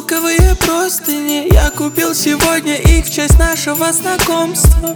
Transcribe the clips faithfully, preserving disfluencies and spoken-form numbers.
Шелковые простыни я купил сегодня, их в честь нашего знакомства.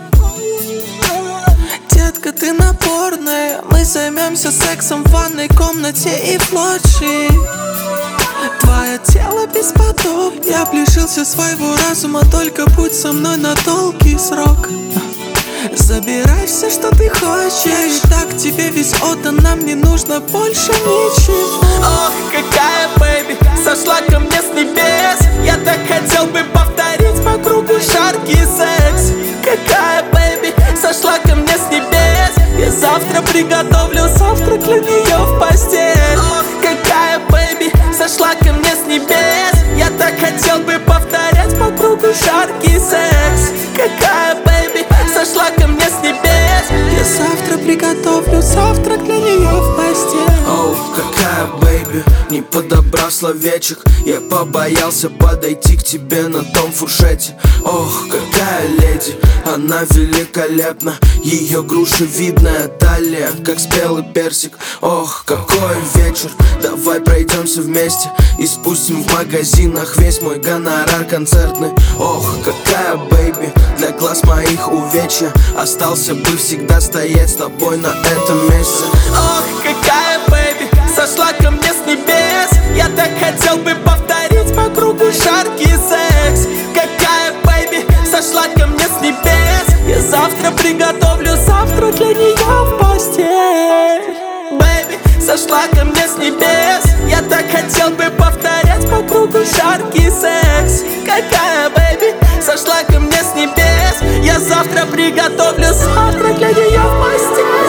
Детка, ты напорная, мы займемся сексом в ванной комнате и в лоджии. Твое тело бесподобно, я лишился своего разума, только будь со мной на долгий срок. Забирай все, что ты хочешь, так тебе весь отдан, нам не нужно больше ничего. Ох, какая бэйби, сошла ко мне с небес. Я так хотел бы повторить по кругу жаркий секс. Какая бэйби, сошла ко мне с небес. Я завтра приготовлю завтрак для нее в постель. Ох, какая бэйби, сошла ко мне с небес. Я так хотел бы повторять по кругу жаркий секс. Какая бэйби, сошла ко мне с небес. Я завтра приготовлю завтрак для нее в постель. Оу, какая бэйби, не подобрав словечек, я побоялся подойти к тебе на том фуршете. Ох, какая леди, она великолепна. Ее грушевидная талия, как спелый персик. Ох, какой вечер, давай пройдемся вместе и спустим в магазинах весь мой гонорар концертный. Ох, какая бэйби, для глаз моих увечья, остался бы всегда стоять с тобой на этом месте. Ох, какая бэйби, сошла ко мне с небес. Я так хотел бы повторить по кругу жаркий секс. Какая бэйби, сошла ко мне с небес. Я завтра приготовлю завтрак для нее в постель. Бэйби, сошла ко мне с небес. Я так хотел бы повторять по кругу жаркий секс. Какая бэйби, сошла ко мне с небес. Я завтра приготовлю завтрак для нее в постель.